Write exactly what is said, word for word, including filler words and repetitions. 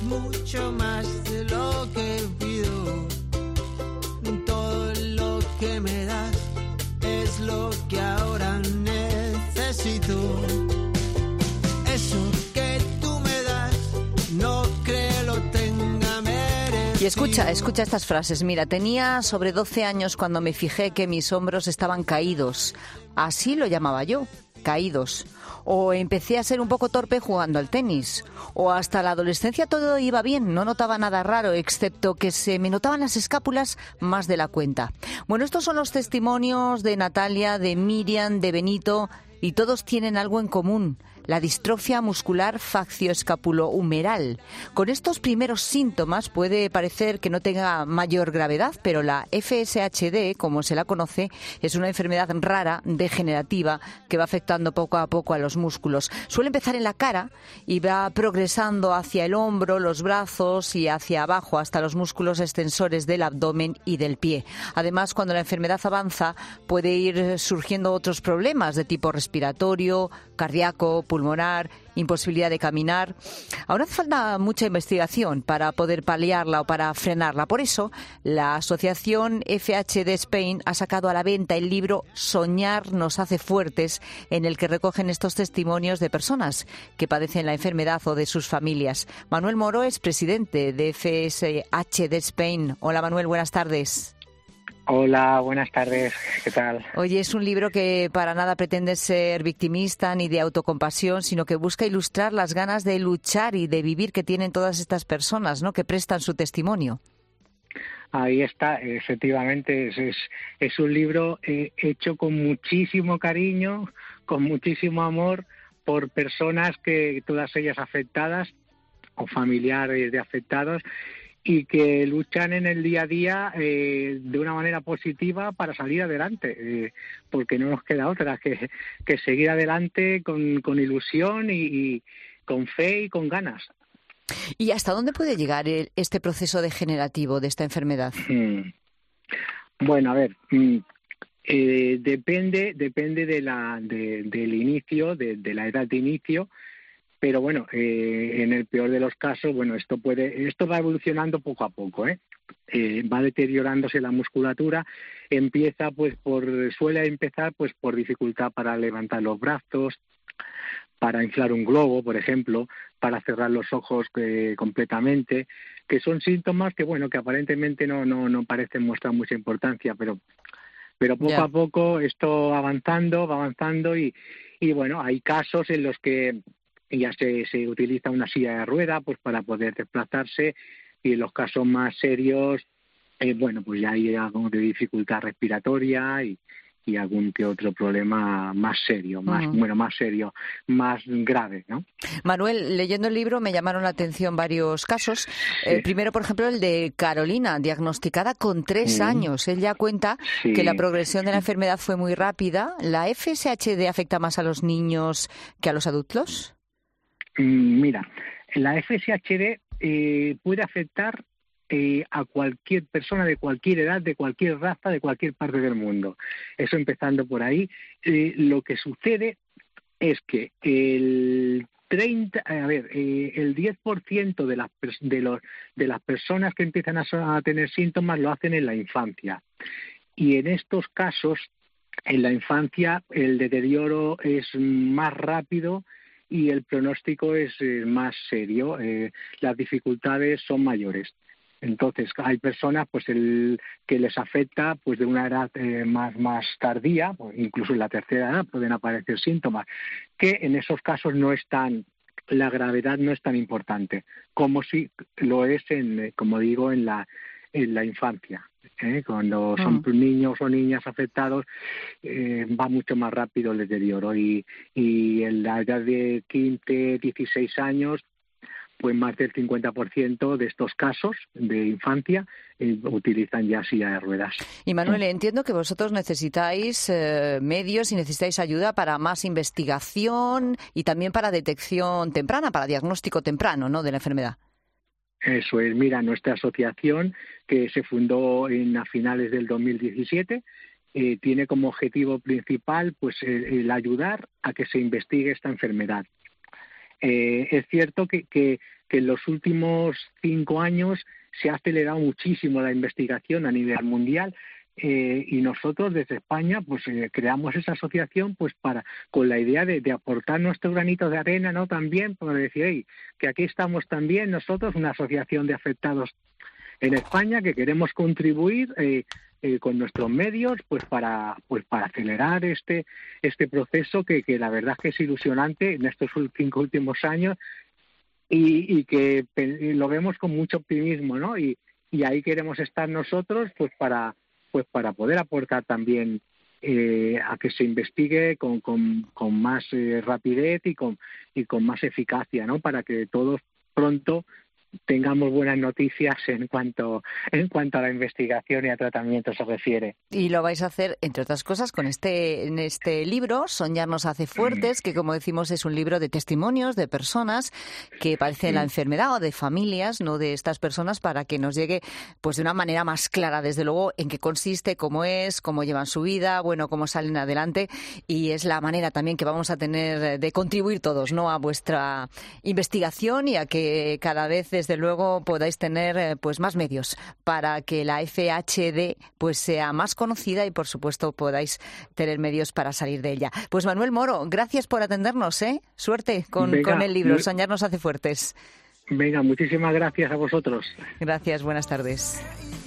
mucho más de lo que pido. Todo lo que me das es lo que ahora necesito. Eso que tú me das no creo lo tenga merecido. Y escucha, escucha estas frases. Mira, tenía sobre doce años cuando me fijé que mis hombros estaban caídos. Así lo llamaba yo, caídos. O empecé a ser un poco torpe jugando al tenis. O hasta la adolescencia todo iba bien, no notaba nada raro, excepto que se me notaban las escápulas más de la cuenta. Bueno, estos son los testimonios de Natalia, de Miriam, de Benito, y todos tienen algo en común: la distrofia muscular facioescapulohumeral. Con estos primeros síntomas puede parecer que no tenga mayor gravedad, pero la F S H D, como se la conoce, es una enfermedad rara, degenerativa, que va afectando poco a poco a los músculos. Suele empezar en la cara y va progresando hacia el hombro, los brazos y hacia abajo hasta los músculos extensores del abdomen y del pie. Además, cuando la enfermedad avanza, puede ir surgiendo otros problemas de tipo respiratorio, cardíaco, pulmonar, imposibilidad de caminar. Ahora hace falta mucha investigación para poder paliarla o para frenarla. Por eso, la asociación F H D Spain ha sacado a la venta el libro Soñar nos hace fuertes, en el que recogen estos testimonios de personas que padecen la enfermedad o de sus familias. Manuel Moro es presidente de F S H D Spain. Hola Manuel, buenas tardes. Hola, buenas tardes, ¿qué tal? Oye, es un libro que para nada pretende ser victimista ni de autocompasión, sino que busca ilustrar las ganas de luchar y de vivir que tienen todas estas personas, ¿no?, que prestan su testimonio. Ahí está, efectivamente, es, es, es un libro eh, hecho con muchísimo cariño, con muchísimo amor, por personas que todas ellas afectadas o familiares de afectados, y que luchan en el día a día eh, de una manera positiva para salir adelante, eh, porque no nos queda otra que, que seguir adelante con, con ilusión y, y con fe y con ganas. ¿Y hasta dónde puede llegar el, este proceso degenerativo de esta enfermedad? Hmm. Bueno, a ver, mm, eh, depende depende de la de, del inicio, de, de la edad de inicio. Pero bueno, eh, en el peor de los casos, bueno, esto puede, esto va evolucionando poco a poco, ¿eh? Eh, va deteriorándose la musculatura, empieza pues por, suele empezar pues por dificultad para levantar los brazos, para inflar un globo, por ejemplo, para cerrar los ojos eh, completamente, que son síntomas que bueno, que aparentemente no, no, no parecen mostrar mucha importancia, pero, pero poco yeah. a poco esto va avanzando, va avanzando y, y bueno, hay casos en los que ya se, se utiliza una silla de rueda pues para poder desplazarse, y en los casos más serios eh, bueno, pues ya hay algo de dificultad respiratoria y, y algún que otro problema más serio, más uh-huh. bueno, más serio, más grave, ¿no? Manuel, leyendo el libro me llamaron la atención varios casos. Sí. Eh, primero, por ejemplo, el de Carolina, diagnosticada con tres sí. años. Ella cuenta sí. que la progresión de la enfermedad fue muy rápida. ¿La F S H D afecta más a los niños que a los adultos? Mira, la F S H D eh, puede afectar eh, a cualquier persona de cualquier edad, de cualquier raza, de cualquier parte del mundo. Eso empezando por ahí. Eh, lo que sucede es que el treinta, a ver, eh, el diez por ciento de las de los de las personas que empiezan a, a tener síntomas lo hacen en la infancia. Y en estos casos, en la infancia, el deterioro es más rápido y el pronóstico es eh, más serio, eh, las dificultades son mayores. Entonces, hay personas pues el que les afecta pues de una edad eh, más más tardía, pues, incluso en la tercera edad pueden aparecer síntomas, que en esos casos no es tan, la gravedad no es tan importante, como si lo es, en, como digo, en la en la infancia. ¿Eh? Cuando son uh-huh. niños o niñas afectados, eh, va mucho más rápido el deterioro, y, y en la edad de quince, dieciséis años, pues más del cincuenta por ciento de estos casos de infancia eh, utilizan ya silla de ruedas. Y Manuel, entiendo que vosotros necesitáis eh, medios y necesitáis ayuda para más investigación y también para detección temprana, para diagnóstico temprano, ¿no?, de la enfermedad. Eso es, mira, nuestra asociación, que se fundó en, a finales del dos mil diecisiete, eh, tiene como objetivo principal pues el, el ayudar a que se investigue esta enfermedad. Eh, es cierto que, que, que en los últimos cinco años se ha acelerado muchísimo la investigación a nivel mundial. Eh, y nosotros desde España pues eh, creamos esa asociación pues para con la idea de, de aportar nuestro granito de arena, ¿no? También para decir, hey, que aquí estamos también nosotros, una asociación de afectados en España, que queremos contribuir eh, eh, con nuestros medios pues para pues para acelerar este este proceso que, que la verdad es que es ilusionante en estos cinco últimos años y, y que y lo vemos con mucho optimismo, ¿no? Y, y ahí queremos estar nosotros pues para pues para poder aportar también eh, a que se investigue con, con, con más eh, rapidez y con, y con más eficacia, ¿no? Para que todos pronto tengamos buenas noticias en cuanto en cuanto a la investigación y a tratamiento se refiere. Y lo vais a hacer, entre otras cosas, con este en este libro, Soñar nos hace fuertes, que como decimos es un libro de testimonios de personas que padecen la enfermedad o de familias, no de estas personas, para que nos llegue pues de una manera más clara, desde luego, en qué consiste, cómo es, cómo llevan su vida, bueno, cómo salen adelante, y es la manera también que vamos a tener de contribuir todos, ¿no?, a vuestra investigación y a que cada vez desde luego podáis tener pues más medios para que la F H D pues sea más conocida y por supuesto podáis tener medios para salir de ella. Pues Manuel Moro, gracias por atendernos, ¿eh? Suerte con, Venga, con el libro, Soñar nos hace fuertes. Venga, muchísimas gracias a vosotros. Gracias, buenas tardes.